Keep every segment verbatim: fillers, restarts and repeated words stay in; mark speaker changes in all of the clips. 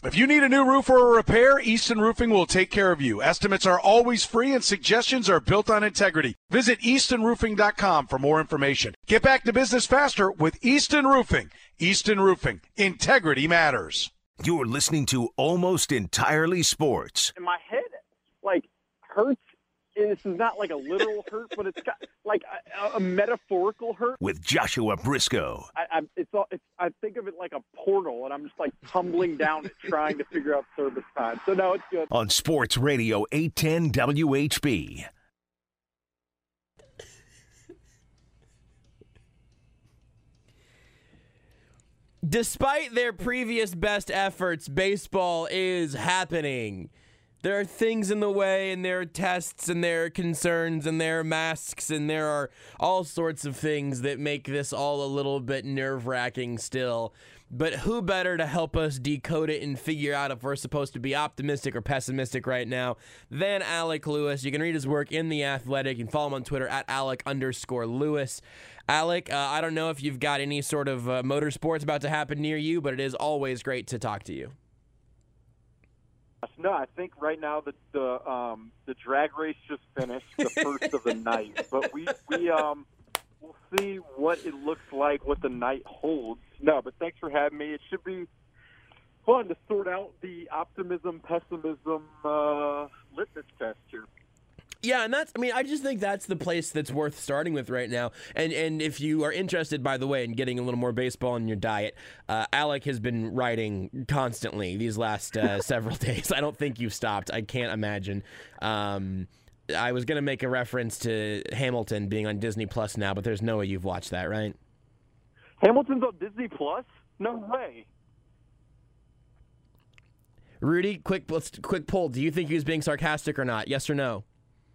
Speaker 1: If you need a new roof or a repair, Easton Roofing will take care of you. Estimates are always free and suggestions are built on integrity. Visit easton roofing dot com for more information. Get back to business faster with Easton Roofing. Easton Roofing. Integrity matters.
Speaker 2: You're listening to Almost Entirely Sports.
Speaker 3: And my head, like, hurts. This is not like a literal hurt, but it's got like a, a metaphorical hurt.
Speaker 2: With Joshua Briscoe.
Speaker 3: I, I, it's all, it's, I think of it like a portal, and I'm just like tumbling down it, trying to figure out service time. So, no, it's good.
Speaker 2: On Sports Radio eight ten W H B.
Speaker 4: Despite their previous best efforts, baseball is happening. There are things in the way, and there are tests, and there are concerns, and there are masks, and there are all sorts of things that make this all a little bit nerve-wracking still. But who better to help us decode it and figure out if we're supposed to be optimistic or pessimistic right now than Alec Lewis. You can read his work in The Athletic. You can follow him on Twitter at Alec underscore Lewis. Alec, uh, I don't know if you've got any sort of uh, motorsports about to happen near you, but it is always great to talk to you.
Speaker 3: No, I think right now the the um, the drag race just finished, the first of the night. But we we um we'll see what it looks like, what the night holds. No, but thanks for having me. It should be fun to sort out the optimism, pessimism uh, litmus test here.
Speaker 4: Yeah, and that's, I mean, I just think that's the place that's worth starting with right now. And and if you are interested, by the way, in getting a little more baseball in your diet, uh, Alec has been writing constantly these last uh, several days. I don't think you've stopped. I can't imagine. Um, I was going to make a reference to Hamilton being on Disney Plus now, but there's no way you've watched that, right?
Speaker 3: Hamilton's on Disney Plus? No way.
Speaker 4: Rudy, quick, let's quick poll. Do you think he was being sarcastic or not? Yes or no?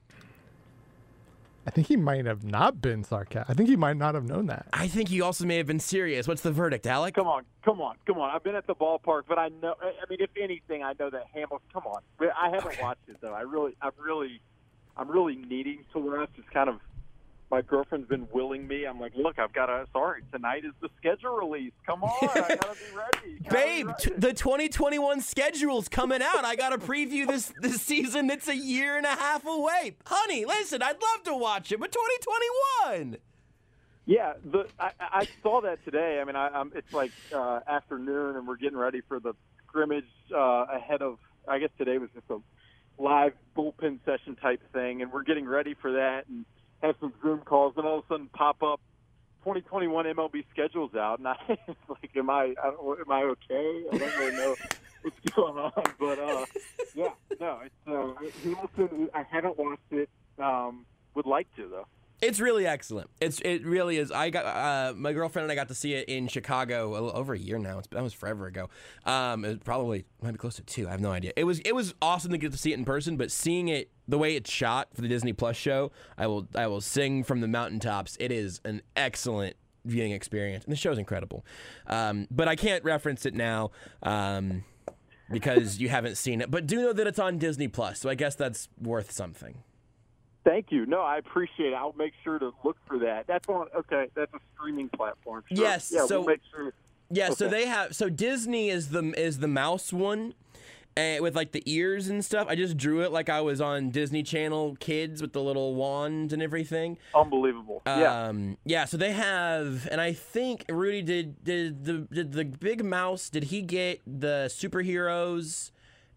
Speaker 5: I think he might have not been sarcastic. I think he might not have known that.
Speaker 4: I think he also may have been serious. What's the verdict, Alec?
Speaker 3: Come on, come on, come on. I've been at the ballpark, but I know. I mean, if anything, I know that Hamilton. Come on, I haven't
Speaker 4: Okay.
Speaker 3: watched it though. I really, I'm really, I'm really needing to watch. It's kind of. My girlfriend's been willing me. I'm like, look, I've got to. Sorry, tonight is the schedule release. Come on, I gotta be ready. Gotta
Speaker 4: Babe,
Speaker 3: be
Speaker 4: t-
Speaker 3: ready.
Speaker 4: the twenty twenty-one schedule's coming out. I got to preview this this season that's a year and a half away. Honey, listen, I'd love to watch it, but twenty twenty-one.
Speaker 3: Yeah, the I, I saw that today. I mean, I, I'm, it's like uh, afternoon, and we're getting ready for the scrimmage uh, ahead of. I guess today was just a live bullpen session type thing, and we're getting ready for that and have some Zoom calls, and all of a sudden pop up twenty twenty-one M L B schedules out, and I it's like, am I, I don't, am I okay? I don't really know what's going on, but uh, yeah, no, it's uh, Hamilton. I haven't watched it. Um, would like to though.
Speaker 4: It's really excellent. It's it really is. I got uh, my girlfriend and I got to see it in Chicago a little, over a year now. It's, that was forever ago. Um, it was probably might be close to two. I have no idea. It was it was awesome to get to see it in person, but seeing it the way it's shot for the Disney Plus show, I will I will sing from the mountaintops. It is an excellent viewing experience, and the show's incredible. Um, but I can't reference it now um, because you haven't seen it. But do know that it's on Disney Plus, so I guess that's worth something.
Speaker 3: Thank you. No, I appreciate it. I'll make sure to look for that. That's on. Okay, that's a streaming platform. Sure.
Speaker 4: Yes.
Speaker 3: Yeah,
Speaker 4: so
Speaker 3: we'll make sure.
Speaker 4: yeah.
Speaker 3: Okay.
Speaker 4: So they have. So Disney is the is the mouse one, and with like the ears and stuff. I just drew it like I was on Disney Channel Kids with the little wand and everything.
Speaker 3: Unbelievable. Yeah.
Speaker 4: Um, yeah. So they have, and I think Rudy did did the did the big mouse. Did he get the superheroes?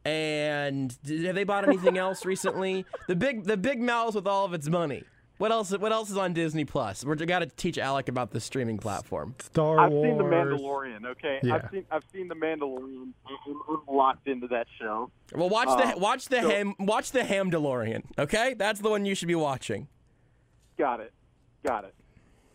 Speaker 4: And did, have they bought anything else recently? The big, the big mouse with all of its money. What else? What else is on Disney Plus? We're got to teach Alec about the streaming platform.
Speaker 5: Star
Speaker 3: I've
Speaker 5: Wars.
Speaker 3: seen The Mandalorian. Okay,
Speaker 5: Yeah.
Speaker 3: I've seen I've seen The Mandalorian. I'm, I'm locked into that show.
Speaker 4: Well, watch
Speaker 3: Uh,
Speaker 4: the watch the
Speaker 3: so-
Speaker 4: ham watch the Hamdalorian. Okay, that's the one you should be watching.
Speaker 3: Got it. Got it.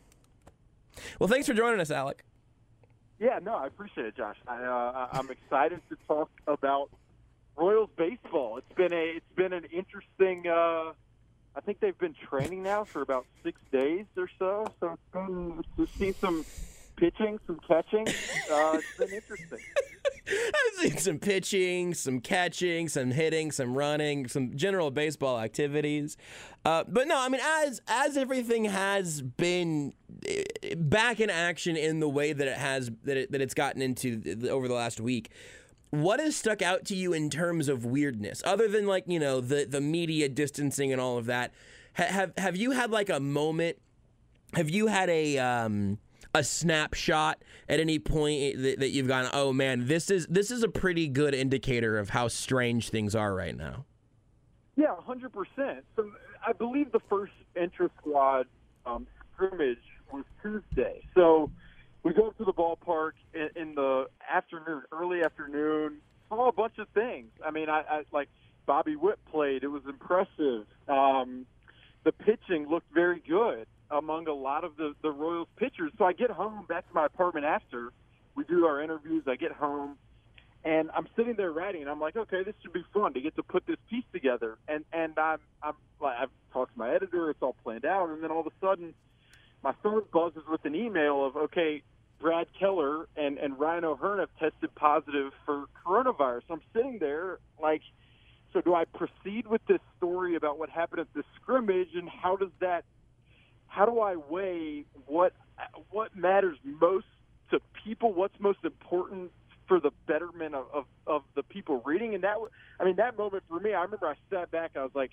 Speaker 4: Well, thanks for joining us, Alec.
Speaker 3: Yeah. No, I appreciate it, Josh. I, uh, I'm excited to talk about Royals baseball. It's been a it's been an interesting. Uh, I think they've been training now for about six days or so. So it's been to see some pitching, some catching. Uh, it's been interesting.
Speaker 4: I've seen some pitching, some catching, some hitting, some running, some general baseball activities. Uh, but no, I mean, as as everything has been eh, back in action in the way that it has that it, that it's gotten into the, over the last week. what has stuck out to you in terms of weirdness, other than like, you know, the, the media distancing and all of that? Ha- have have you had like a moment? Have you had a um, a snapshot at any point that, that you've gone, oh man, this is this is a pretty good indicator of how strange things are right now?
Speaker 3: Yeah, one hundred percent. So I believe the first intra-squad um, scrimmage was Tuesday. So we go to the ballpark in, in the afternoon, early afternoon, saw a bunch of things. I mean, I, I like Bobby Witt played. It was impressive. Um, the pitching looked very good among a lot of the, the Royals pitchers. So I get home, back to my apartment after. We do our interviews. I get home, and I'm sitting there writing, and I'm like, okay, this should be fun to get to put this piece together. And and I'm, I'm like, I've talked to my editor. It's all planned out. And then all of a sudden, my phone buzzes with an email of, okay, Brad Keller and, and Ryan O'Hearn have tested positive for coronavirus. I'm sitting there like, so do I proceed with this story about what happened at the scrimmage, and how does that, how do I weigh what what matters most to people, what's most important for the betterment of, of, of the people reading? And that, I mean, that moment for me, I remember I sat back, I was like,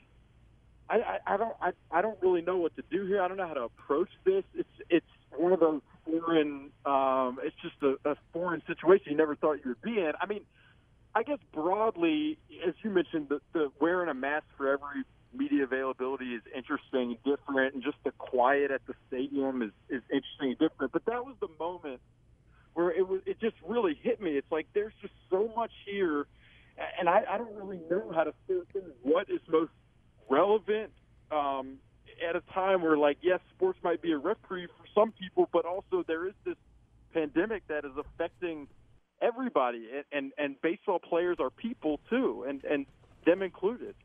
Speaker 3: I, I, I don't I, I don't really know what to do here. I don't know how to approach this. It's it's one of those foreign, um, it's just a, a foreign situation you never thought you would be in. I mean, I guess broadly, as you mentioned, the, the wearing a mask for every media availability is interesting, different, and just the quiet at the stadium is, is interesting and different. But that was the moment where it was, it just really hit me. It's like there's just so much here, and I, I don't really know how to fit in what is most relevant um, at a time where, like, yes, sports might be a reprieve for some people, but also there is this pandemic that is affecting everybody, and, and, and baseball players are people too, and, and them included.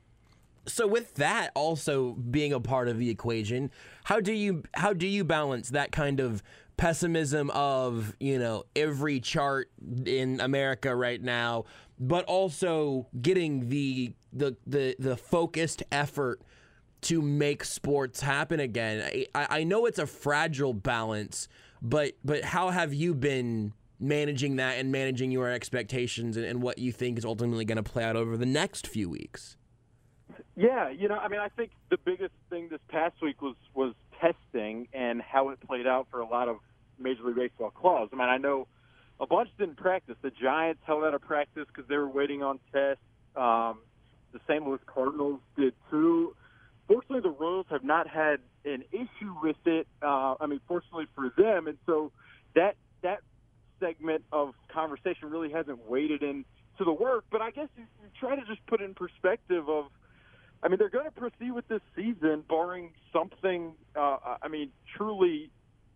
Speaker 4: So with that also being a part of the equation, how do you how do you balance that kind of pessimism of, you know, every chart in America right now, but also getting the the the, the focused effort to make sports happen again? I, I know it's a fragile balance, but but how have you been managing that and managing your expectations and, and what you think is ultimately going to play out over the next few weeks?
Speaker 3: Yeah, you know, I mean, I think the biggest thing this past week was, was testing and how it played out for a lot of Major League Baseball clubs. I mean, I know a bunch didn't practice. The Giants held out of practice because they were waiting on tests. Um, the Saint Louis Cardinals did too. Fortunately, the Royals have not had an issue with it. Uh, I mean, fortunately for them. And so that that segment of conversation really hasn't waded into the work. But I guess you, you try to just put it in perspective of, I mean, they're going to proceed with this season, barring something, uh, I mean, truly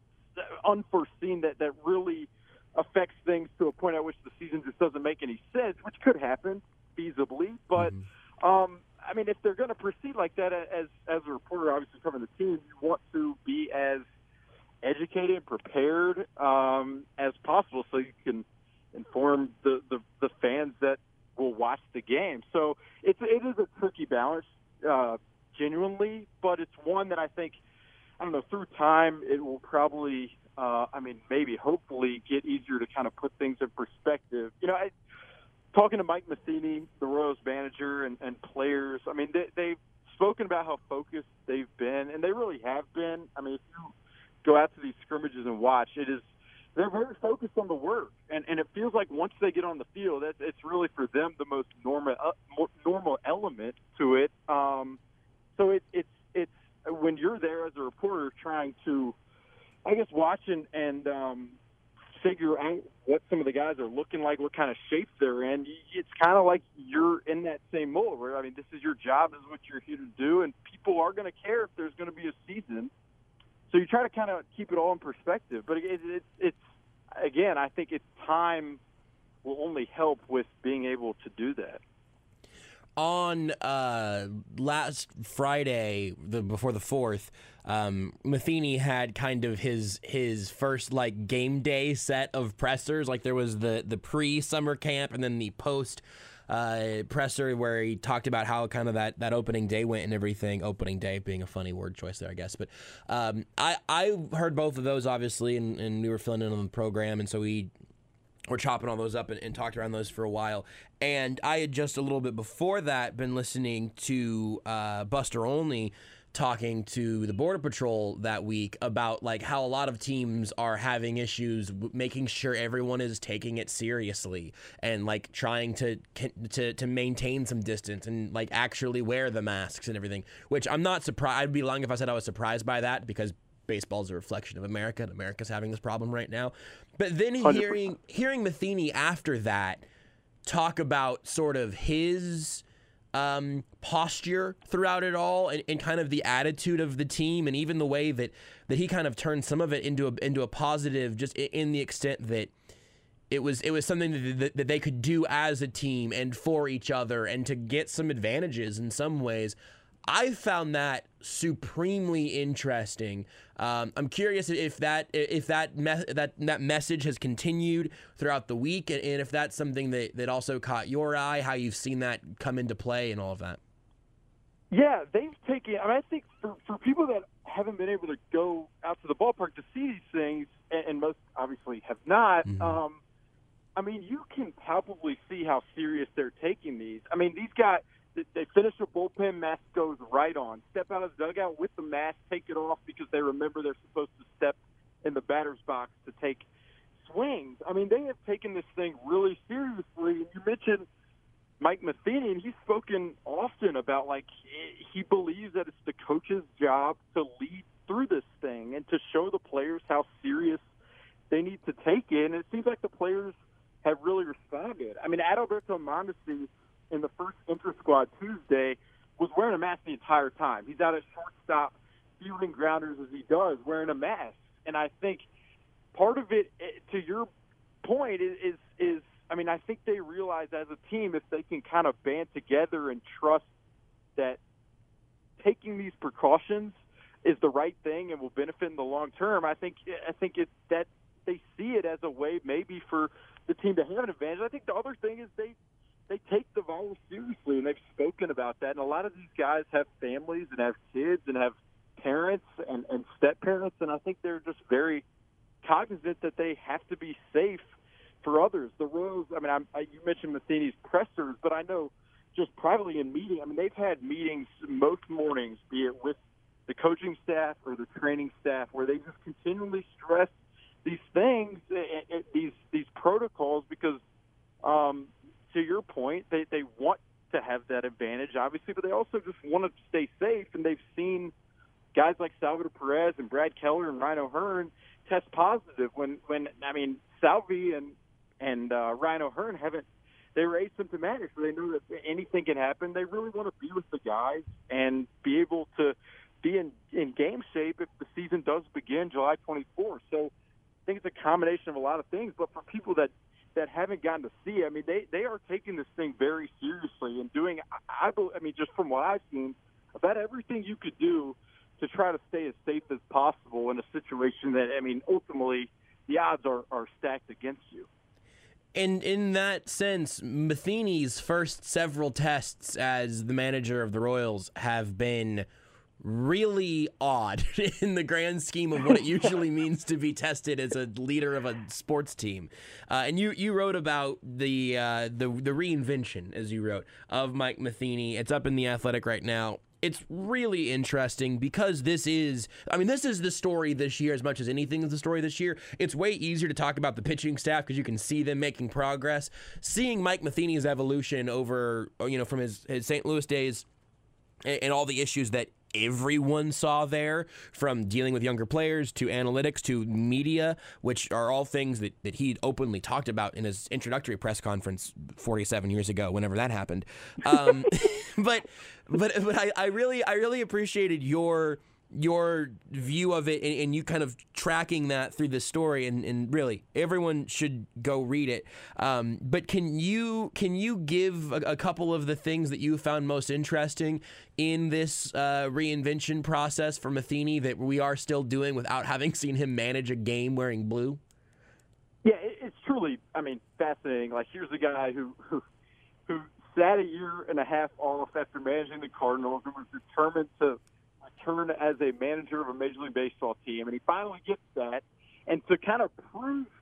Speaker 3: unforeseen that, that really affects things to a point at which the season just doesn't make any sense, which could happen feasibly. But, mm-hmm. um, I mean, if they're going to proceed like that, as as a reporter, obviously covering the team, you want to be as educated and prepared um, as possible so you can inform the, the, the fans that will watch the game. So it's, it is a tricky balance, uh, genuinely, but it's one that I think, I don't know, through time it will probably, uh, I mean, maybe hopefully get easier to kind of put things in perspective. You know, I, talking to Mike Matheny, the Royals manager, and, and players, I mean, they, they've spoken about how focused they've been, and they really have been. I mean, if you go out to these scrimmages and watch, it is, they're very focused on the work, and, and it feels like once they get on the field, that's, it's really for them the most normal uh, more normal element to it. Um, so it, it's it's when you're there as a reporter trying to, I guess, watch and, and um, figure out what some of the guys are looking like, what kind of shape they're in. It's kind of like you're in that same mold where, I mean, this is your job, this is what you're here to do, and people are going to care if there's going to be a season. So you try to kind of keep it all in perspective. But it, it, it's, again, I think it's time will only help with being able to do that.
Speaker 4: On uh, last Friday, the, before the fourth, um, Matheny had kind of his his first like game day set of pressers. Like there was the, the pre-summer camp and then the post Uh, presser where he talked about how kind of that, that opening day went and everything. Opening day being a funny word choice there, I guess. But um, I I heard both of those, obviously, and, and we were filling in on the program, and so we we're chopping all those up and, and talked around those for a while. And I had just a little bit before that been listening to uh, Buster Olney talking to the Border Patrol that week about like how a lot of teams are having issues w- making sure everyone is taking it seriously and like trying to to to maintain some distance and like actually wear the masks and everything, which I'm not surprised. I'd be lying if I said I was surprised by that, because baseball is a reflection of America, and America's having this problem right now. But then hearing hearing Matheny after that talk about sort of his um, posture throughout it all, and, and kind of the attitude of the team, and even the way that, that he kind of turned some of it into a, into a positive, just in, in the extent that it was it was something that, that, that they could do as a team and for each other, and to get some advantages in some ways. I found that supremely interesting. Um, I'm curious if that if that me- that that message has continued throughout the week, and, and if that's something that, that also caught your eye, how you've seen that come into play and all of that.
Speaker 3: Yeah, they've taken. I mean, I think for, for people that haven't been able to go out to the ballpark to see these things, and, and most obviously have not. Mm-hmm. Um, I mean, you can palpably see how serious they're taking these. I mean, these guys. They finish a bullpen, mask goes right on. Step out of the dugout with the mask, take it off because they remember they're supposed to step in the batter's box to take swings. I mean, they have taken this thing really seriously. And you mentioned Mike Matheny, and he's spoken often about, like, he believes that it's the coach's job to lead through this thing and to show the players how serious they need to take it. And it seems like the players have really responded. I mean, Adalberto Mondesi, in the first inter-squad Tuesday, was wearing a mask the entire time. He's out at shortstop, fielding grounders as he does, wearing a mask. And I think part of it, to your point, is, is, is I mean, I think they realize as a team, if they can kind of band together and trust that taking these precautions is the right thing and will benefit in the long term, I think I think it, that they see it as a way maybe for the team to have an advantage. I think the other thing is they They take the virus seriously, and they've spoken about that. And a lot of these guys have families and have kids and have parents and, and step-parents, and I think they're just very cognizant that they have to be safe for others. The Royals, I mean, I'm, I, you mentioned Matheny's pressers, but I know just privately in meeting, I mean, they've had meetings most mornings, be it with the coaching staff or the training staff, where they just continually stress these things, these these protocols, because um, – to your point, they, they want to have that advantage, obviously, but they also just want to stay safe, and they've seen guys like Salvador Perez and Brad Keller and Ryan O'Hearn test positive when, when I mean, Salvi and, and uh, Ryan O'Hearn haven't – they were asymptomatic, so they know that anything can happen. They really want to be with the guys and be able to be in, in game shape if the season does begin July twenty-fourth. So I think it's a combination of a lot of things, but for people that – that haven't gotten to see, I mean, they, they are taking this thing very seriously and doing, I, I, I mean, just from what I've seen, about everything you could do to try to stay as safe as possible in a situation that, I mean, ultimately the odds are, are stacked against you.
Speaker 4: And in that sense, Matheny's first several tests as the manager of the Royals have been really odd in the grand scheme of what it usually means to be tested as a leader of a sports team. Uh, and you, you wrote about the, uh, the the reinvention, as you wrote, of Mike Matheny. It's up in The Athletic right now. It's really interesting because this is, I mean, this is the story this year as much as anything is the story this year. It's way easier to talk about the pitching staff because you can see them making progress. Seeing Mike Matheny's evolution over, you know, from his, his Saint Louis days and, and all the issues that everyone saw there, from dealing with younger players to analytics to media, which are all things that, that he openly talked about in his introductory press conference forty-seven years ago, whenever that happened. Um, but but but I, I really I really appreciated your your view of it, and, and you kind of tracking that through the story, and, and really everyone should go read it. Um, but can you can you give a, a couple of the things that you found most interesting in this uh, reinvention process for Matheny that we are still doing without having seen him manage a game wearing blue?
Speaker 3: Yeah, it, it's truly, I mean, fascinating. Like, here's a guy who, who who sat a year and a half off after managing the Cardinals and was determined to return as a manager of a Major League Baseball team, and he finally gets that. And to kind of prove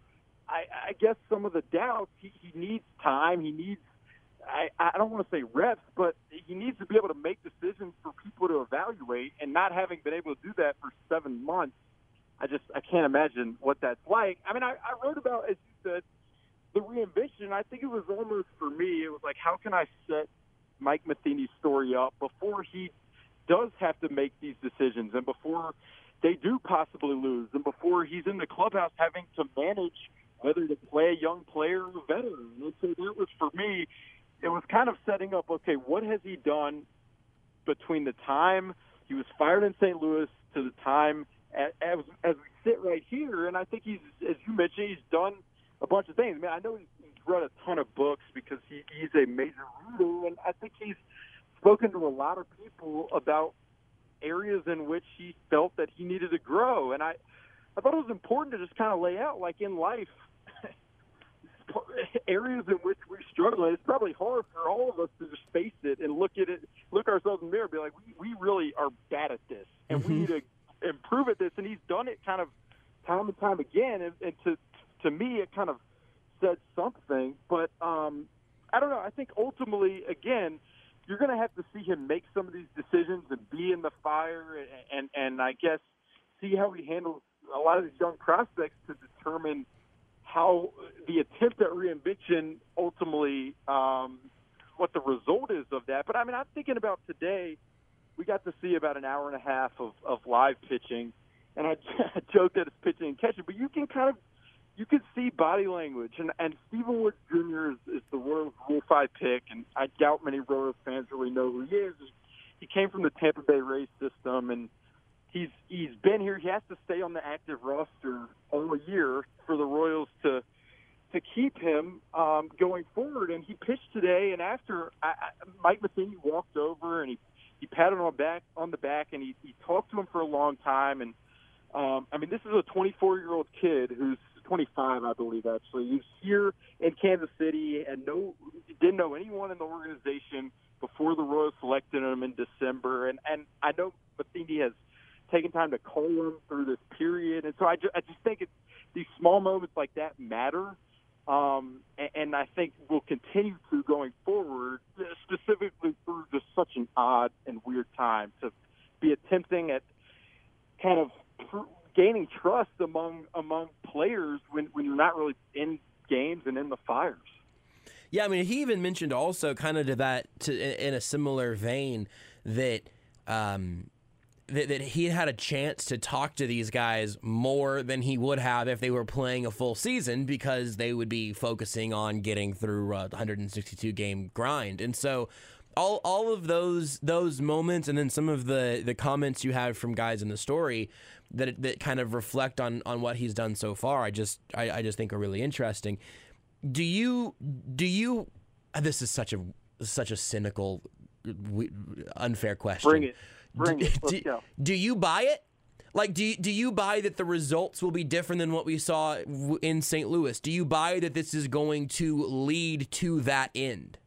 Speaker 3: I, I guess some of the doubts, he, he needs time. He needs, I, I don't want to say reps, but he needs to be able to make decisions for people to evaluate, and not having been able to do that for seven months, I just, I can't imagine what that's like. I mean, I, I wrote about, as you said, the reinvention. I think it was almost, for me, it was like, how can I set Mike Matheny's story up before he does have to make these decisions, and before they do possibly lose, and before he's in the clubhouse having to manage whether to play a young player or a veteran. And so that was, for me, it was kind of setting up, okay, what has he done between the time he was fired in Saint Louis to the time as, as, as we sit right here? And I think he's, as you mentioned, he's done a bunch of things. I mean, I know he's, he's read a ton of books because he, he's a major reader, and I think he's spoken to a lot of people about areas in which he felt that he needed to grow. And I, I thought it was important to just kind of lay out, like in life, areas in which we struggle. And it's probably hard for all of us to just face it and look at it, look ourselves in the mirror and be like, we, we really are bad at this, and mm-hmm. we need to improve at this. And he's done it kind of time and time again. And, and to to me, it kind of said something. But um, I don't know. I think ultimately, again, you're going to have to see him make some of these decisions and be in the fire, and, and, and I guess see how he handles a lot of these young prospects to determine how the attempt at reinvention ultimately, um, what the result is of that. But, I mean, I'm thinking about today, we got to see about an hour and a half of, of live pitching, and I, I joked that it's pitching and catching, but you can kind of, you can see body language. And, and Stephen Wood Junior is, is the Royals Rule five pick, and I doubt many Royals fans really know who he is. He came from the Tampa Bay Rays system, and he's he's been here. He has to stay on the active roster all year for the Royals to to keep him um, going forward. And he pitched today, and after I, I, Mike Matheny walked over and he, he patted him on back on the back, and he, he talked to him for a long time. And um, I mean, this is a twenty-four-year-old kid who's twenty-five, I believe, actually. He's here in Kansas City and no didn't know anyone in the organization before the Royals selected him in December. And, and I know Matheny has taken time to call him through this period. And so I just, I just think it's, these small moments like that matter. Um, and, and I think will continue to going forward, specifically through just such an odd and weird time to be attempting at kind of pr- gaining trust among among players when, when you're not really in games and in the fires.
Speaker 4: Yeah, I mean, he even mentioned also kind of to that, to in a similar vein, that um, that, that he had a chance to talk to these guys more than he would have if they were playing a full season, because they would be focusing on getting through a one hundred sixty-two game grind. And so all all of those those moments, and then some of the, the comments you have from guys in the story that that kind of reflect on, on what he's done so far, I just I, I just think are really interesting. Do you do you? This is such a such a cynical, unfair question.
Speaker 3: Bring it, bring
Speaker 4: do,
Speaker 3: it. Let's
Speaker 4: do,
Speaker 3: go.
Speaker 4: Do you buy it? Like, do you, do you buy that the results will be different than what we saw in Saint Louis? Do you buy that this is going to lead to that end?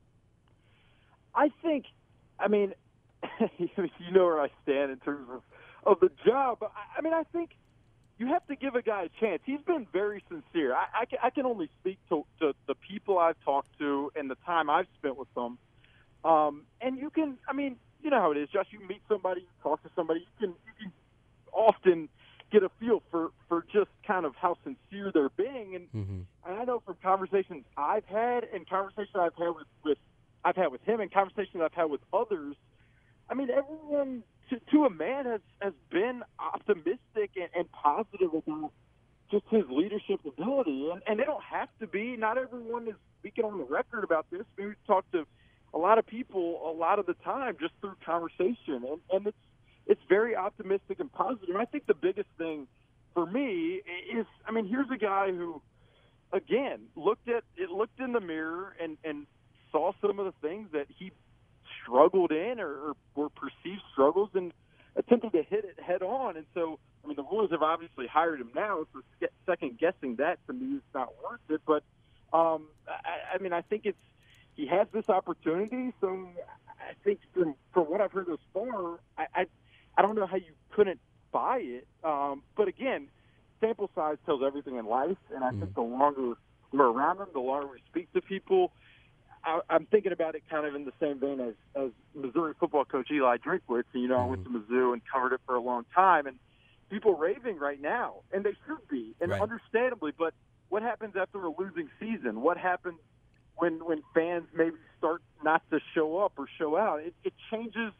Speaker 3: I think, I mean, you know where I stand in terms of, of the job. But I, I mean, I think you have to give a guy a chance. He's been very sincere. I, I, can, I can only speak to, to the people I've talked to and the time I've spent with them. Um, and you can, I mean, you know how it is, Josh. You meet somebody, you talk to somebody, you can, you can often get a feel for, for just kind of how sincere they're being. And,
Speaker 4: mm-hmm.
Speaker 3: and I know from conversations I've had and conversations I've had with, with I've had with him and conversations I've had with others, I mean, everyone to, to a man has, has been optimistic and, and positive about just his leadership ability. And, and they don't have to be. Not everyone is speaking on the record about this. We talk to a lot of people a lot of the time just through conversation. And, and it's, it's very optimistic and positive. And I think the biggest thing for me is, I mean, here's a guy who, again, looked at it, looked in the mirror and, and saw some of the things that he struggled in or, or were perceived struggles and attempted to hit it head on. And so, I mean, the Royals have obviously hired him now, so second guessing that to me is not worth it. But, um, I, I mean, I think it's, he has this opportunity. So I think from, from what I've heard thus far, I, I, I don't know how you couldn't buy it. Um, but again, sample size tells everything in life, and I mm. think the longer we're around them, the longer we speak to people. I, I'm thinking about it kind of in the same vein as, as Missouri football coach Eli Drinkwitz. You know, mm. I went to Mizzou and covered it for a long time, and people raving right now, and they should be, and
Speaker 4: right.
Speaker 3: understandably. But what happens after a losing season? What happens when when fans maybe start not to show up or show out? It, it changes.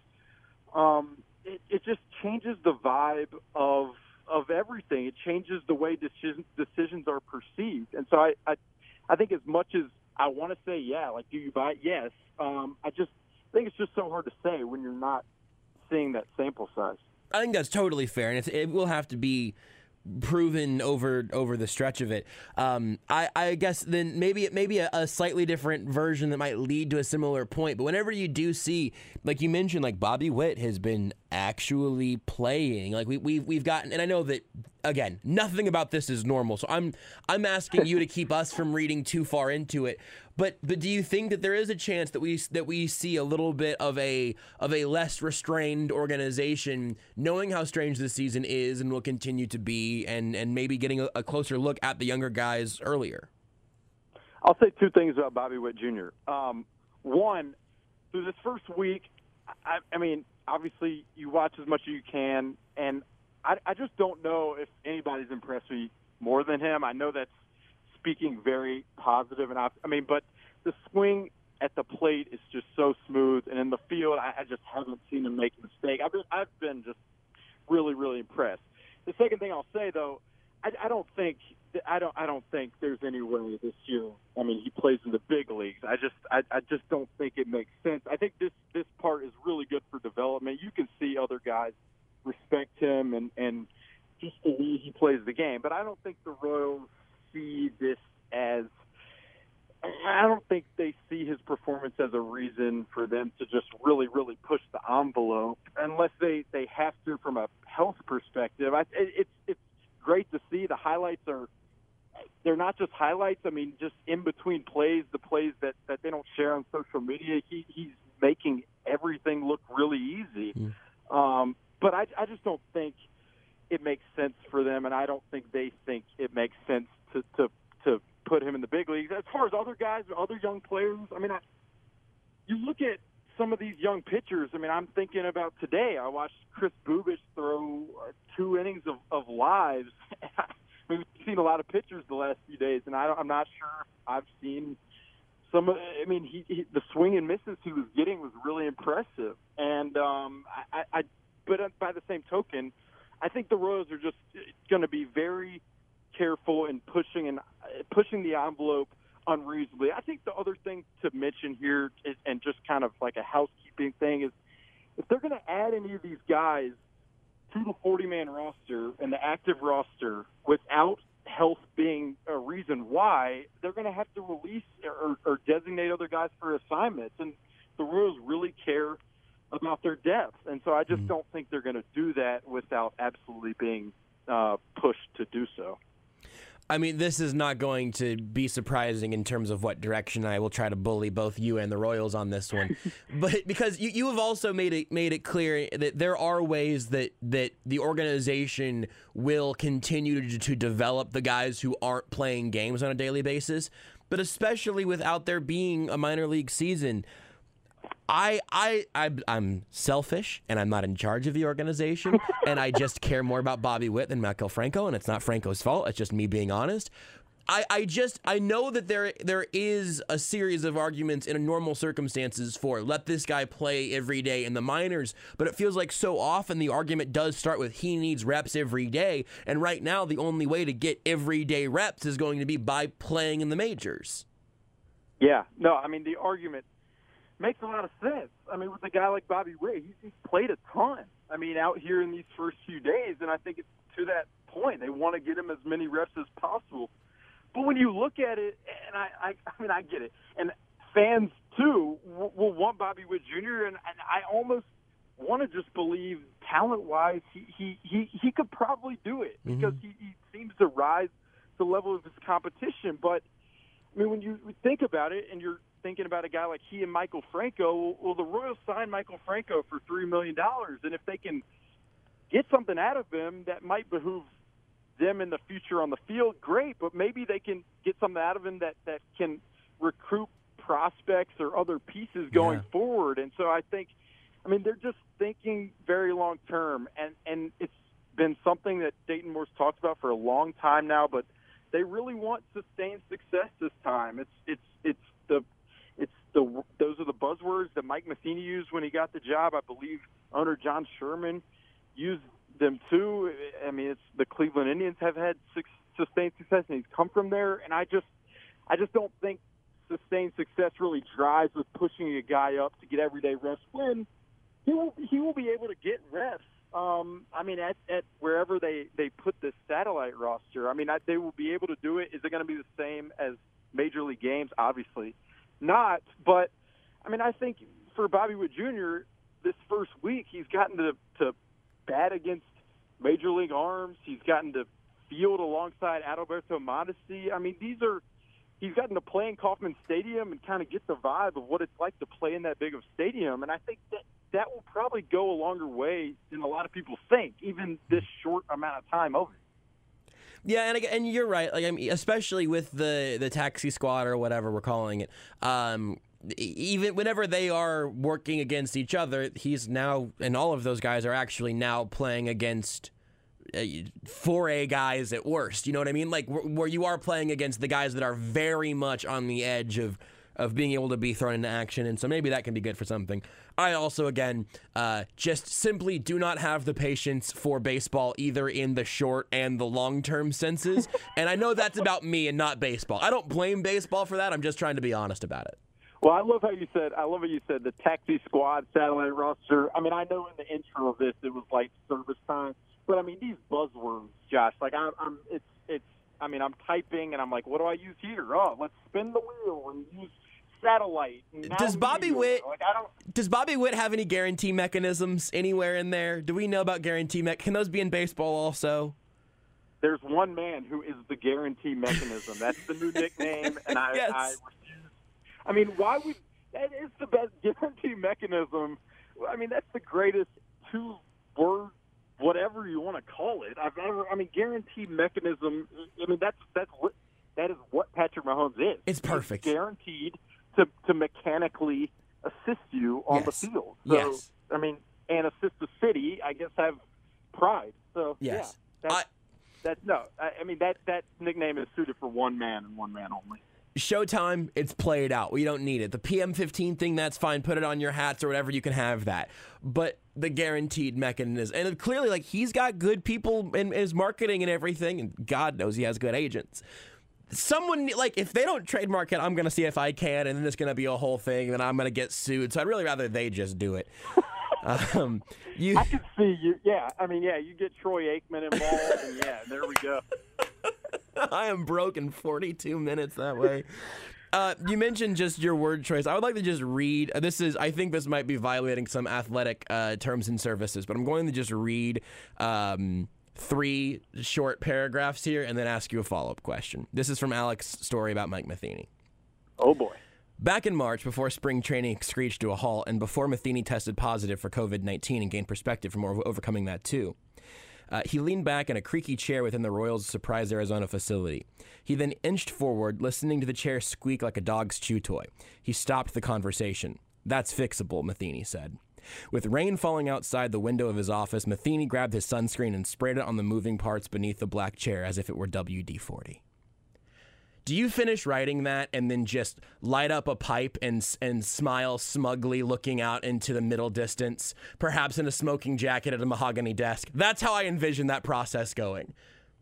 Speaker 3: Um, it, it just changes the vibe of of everything. It changes the way decisions decisions are perceived. And so I, I, I think as much as I want to say, yeah, like, do you buy it? Yes. Um, I just think it's just so hard to say when you're not seeing that sample size.
Speaker 4: I think that's totally fair, and it's, it will have to be proven over over the stretch of it. Um, I, I guess then maybe maybe a, a slightly different version that might lead to a similar point. But whenever you do see, like you mentioned, like Bobby Witt has been actually playing. Like we we we've gotten, and I know that again, nothing about this is normal. So I'm I'm asking you to keep us from reading too far into it. But but do you think that there is a chance that we that we see a little bit of a of a less restrained organization, knowing how strange this season is and will continue to be, and, and maybe getting a, a closer look at the younger guys earlier?
Speaker 3: I'll say two things about Bobby Witt Junior Um, one, through this first week, I, I mean, obviously you watch as much as you can, and I, I just don't know if anybody's impressed me more than him. I know that's speaking very positive, and I, I mean, but the swing at the plate is just so smooth, and in the field, I, I just haven't seen him make a mistake. I've been, I've been just really, really impressed. The second thing I'll say, though, I, I don't think, I don't, I don't think there's any way this year. I mean, he plays in the big leagues. I just, I, I just don't think it makes sense. I think this, this part is really good for development. You can see other guys respect him and, and just the way he plays the game, but I don't think the Royals see this as, I don't think they see his performance as a reason for them to just really, really push the envelope unless they, they have to from a health perspective. I, it, it's it's great to see. The highlights are, they're not just highlights. I mean, just in between plays, the plays that, that they don't share on social media, he, he's making everything look really easy. Mm. Um, but I, I just don't think it makes sense for them, and I don't think they think it makes sense to, to to put him in the big leagues. As far as other guys, other young players, I mean, I, you look at some of these young pitchers. I mean, I'm thinking about today. I watched Chris Bubich throw uh, two innings of, of lives. We've seen a lot of pitchers the last few days, and I don't, I'm not sure I've seen some of, I mean, he, he, the swing and misses he was getting was really impressive. And um, I, I, but by the same token, I think the Royals are just going to be very careful in pushing and pushing the envelope unreasonably. I think the other thing to mention here is, and just kind of like a housekeeping thing, is if they're going to add any of these guys to the forty-man roster and the active roster without health being a reason why, they're going to have to release or, or designate other guys for assignments. And the Royals really care about their depth. And so I just don't think they're going to do that without absolutely being uh, pushed to do so.
Speaker 4: I mean, this is not going to be surprising in terms of what direction I will try to bully both you and the Royals on this one. But because you, you have also made it made it clear that there are ways that, that the organization will continue to, to develop the guys who aren't playing games on a daily basis, but especially without there being a minor league season. I, I, I, I'm selfish, and I'm not in charge of the organization, and I just care more about Bobby Witt than Maikel Franco, and it's not Franco's fault. It's just me being honest. I, I just, I know that there there is a series of arguments in normal circumstances for let this guy play every day in the minors, but it feels like so often the argument does start with he needs reps every day, and right now the only way to get everyday reps is going to be by playing in the majors.
Speaker 3: Yeah, no, I mean, the argument makes a lot of sense. I mean, with a guy like Bobby Witt, he's, he's played a ton. I mean, out here in these first few days, and I think it's to that point. They want to get him as many reps as possible. But when you look at it, and I, I, I mean, I get it, and fans too will, will want Bobby Witt Junior, and, and I almost want to just believe talent-wise he he he, he could probably do it because mm-hmm. he, he seems to rise to the level of his competition. But I mean, when you think about it, and you're thinking about a guy like he and Maikel Franco, well, the Royals signed Maikel Franco for three million dollars, and if they can get something out of him, that might behoove them in the future on the field, great, but maybe they can get something out of him that, that can recruit prospects or other pieces going
Speaker 4: Yeah.
Speaker 3: forward. And so I think, I mean, they're just thinking very long term, and, and it's been something that Dayton Moore's talked about for a long time now, but they really want sustained success this time. It's it's it's the it's the those are the buzzwords that Mike Matheny used when he got the job. I believe owner John Sherman used them too. I mean, it's the Cleveland Indians have had sustained success, and he's come from there. And I just I just don't think sustained success really drives with pushing a guy up to get everyday reps when he will he will be able to get reps. Um, I mean, at, at wherever they, they put this satellite roster, I mean, I, they will be able to do it. Is it going to be the same as Major League games? Obviously not. But, I mean, I think for Bobby Witt Junior, this first week, he's gotten to, to bat against Major League arms. He's gotten to field alongside Adalberto Mondesi. I mean, these are – he's gotten to play in Kauffman Stadium and kind of get the vibe of what it's like to play in that big of a stadium. And I think that that will probably go a longer way than a lot of people think, even this short amount of time of it.
Speaker 4: Yeah, and again, and you're right. Like, I mean, especially with the the taxi squad or whatever we're calling it. Um, even whenever they are working against each other, he's now, and all of those guys are actually now playing against four A guys at worst. You know what I mean? Like where you are playing against the guys that are very much on the edge of of being able to be thrown into action, and so maybe that can be good for something. I also, again, uh, just simply do not have the patience for baseball either in the short and the long-term senses, and I know that's about me and not baseball. I don't blame baseball for that. I'm just trying to be honest about it.
Speaker 3: Well, I love how you said, I love how you said the taxi squad satellite roster. I mean, I know in the intro of this it was like service time, but I mean, these buzzwords, Josh, like I'm, I'm it's, it's, I mean, I'm typing and I'm like, what do I use here? Oh, let's spin the wheel and use satellite.
Speaker 4: Does Bobby Witt
Speaker 3: like, I don't,
Speaker 4: does Bobby Witt have any guarantee mechanisms anywhere in there? Do we know about guarantee me- Can those be in baseball also?
Speaker 3: There's one man who is the guarantee mechanism. That's the new nickname, and I,
Speaker 4: Yes.
Speaker 3: I refuse. I mean, why would that is the best guarantee mechanism? I mean, that's the greatest two word, whatever you want to call it. I've ever. I mean, guarantee mechanism. I mean, that's that's what that is what Patrick Mahomes is.
Speaker 4: It's perfect.
Speaker 3: He's guaranteed to to mechanically assist you on
Speaker 4: Yes.
Speaker 3: the field. So,
Speaker 4: Yes.
Speaker 3: I mean, and assist the city. I guess have pride. So
Speaker 4: Yes.
Speaker 3: yeah, that's,
Speaker 4: I-
Speaker 3: that's no. I, I mean that that nickname is suited for one man and one man only.
Speaker 4: Showtime, it's played out. We don't need it. The P M fifteen thing, that's fine. Put it on your hats or whatever. You can have that. But the guaranteed mechanism. And clearly, like, he's got good people in his marketing and everything. And God knows he has good agents. Someone, like, if they don't trademark it, I'm going to see if I can. And then it's going to be a whole thing. And then I'm going to get sued. So I'd really rather they just do it. um, you.
Speaker 3: I can see you. Yeah. I mean, yeah, you get Troy Aikman involved. And yeah, there we go.
Speaker 4: I am broken forty-two minutes that way. Uh, you mentioned just your word choice. I would like to just read. Uh, this is, I think this might be violating some athletic uh, terms and services, but I'm going to just read um, three short paragraphs here and then ask you a follow-up question. This is from Alex's story about Mike Matheny.
Speaker 3: Oh, boy.
Speaker 4: Back in March, before spring training screeched to a halt, and before Matheny tested positive for covid nineteen and gained perspective from over- overcoming that too, Uh, he leaned back in a creaky chair within the Royals' Surprise, Arizona facility. He then inched forward, listening to the chair squeak like a dog's chew toy. He stopped the conversation. "That's fixable," Matheny said. With rain falling outside the window of his office, Matheny grabbed his sunscreen and sprayed it on the moving parts beneath the black chair as if it were W D forty. Do you finish writing that and then just light up a pipe and and smile smugly looking out into the middle distance, perhaps in a smoking jacket at a mahogany desk? That's how I envision that process going.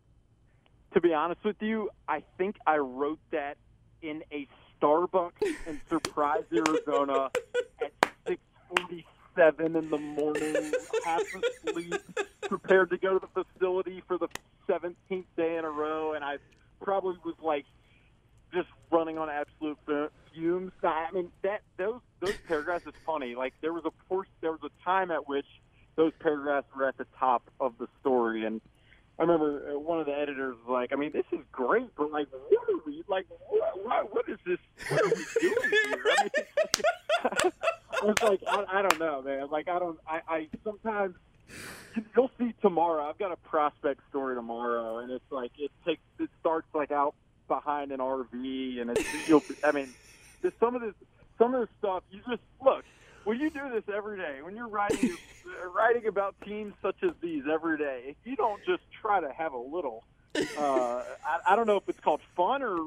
Speaker 3: To be honest with you, I think I wrote that in a Starbucks in Surprise, Arizona at six forty-seven in the morning, half asleep, prepared to go to the facility for the seventeenth day in a row, and I probably was like, just running on absolute fumes. I mean, that those those paragraphs is funny. Like there was a por- there was a time at which those paragraphs were at the top of the story, and I remember one of the editors was like, "I mean, this is great, but like, what are we like? What, what, what is this? What are we doing here?" I mean, I was like, I, I don't know, man. Like, I don't. I, I sometimes you'll see tomorrow. I've got a prospect story tomorrow, and it's like it takes it starts like out behind an R V, and it's you'll. I mean, there's some of this some of this stuff. You just look when you do this every day. When you're writing writing about teams such as these every day, you don't just try to have a little. Uh, I, I don't know if it's called fun or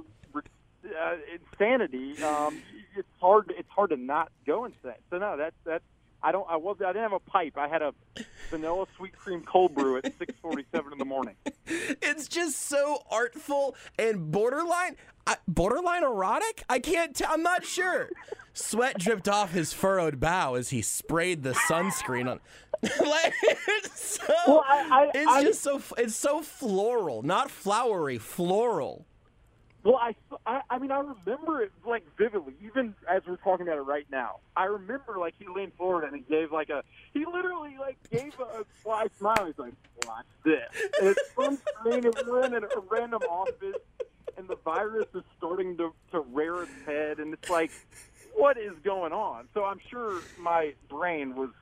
Speaker 3: uh, insanity. Um, it's hard. It's hard to not go insane. So no, that's that's. I don't. I was. I didn't have a pipe. I had a vanilla sweet cream cold brew at six forty-seven in the morning.
Speaker 4: It's just so artful and borderline, uh, borderline erotic. I can't tell. I'm not sure. Sweat dripped off his furrowed brow as he sprayed the sunscreen on. Like, it's so.
Speaker 3: Well, I, I,
Speaker 4: it's
Speaker 3: I,
Speaker 4: just so. It's so floral, not flowery. Floral.
Speaker 3: Well, I, I, I mean, I remember it, like, vividly, even as we're talking about it right now. I remember, like, he leaned forward and he gave, like, a, he literally, like, gave a, a sly smile. He's like, watch this. And it's some screen, and we're in a, a random office, and the virus is starting to, to rear its head, and it's like, what is going on? So I'm sure my brain was,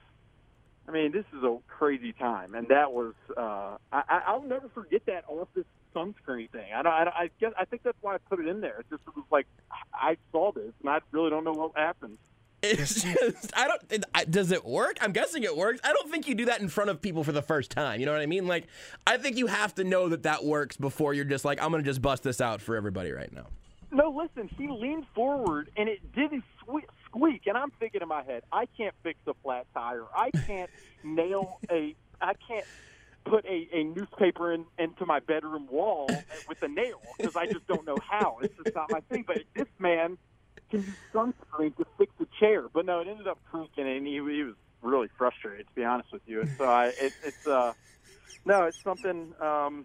Speaker 3: I mean, this is a crazy time, and that was, uh, I, I'll never forget that office sunscreen thing. I don't. I, don't, I guess. I think that's why I put it in there. It just was like I saw this, and I really don't know what happened.
Speaker 4: It's just. I don't. It, I, does it work? I'm guessing it works. I don't think you do that in front of people for the first time. You know what I mean? Like, I think you have to know that that works before you're just like, I'm gonna just bust this out for everybody right now.
Speaker 3: No, listen. He leaned forward, and it didn't sque- squeak. And I'm thinking in my head, I can't fix a flat tire. I can't nail a. I can't. put a, a newspaper in, into my bedroom wall with a nail because I just don't know how. It's just not my thing. But this man can use sunscreen to fix a chair. But no, it ended up creaking, and he, he was really frustrated, to be honest with you. And so I, it, it's uh, no, it's something. Um,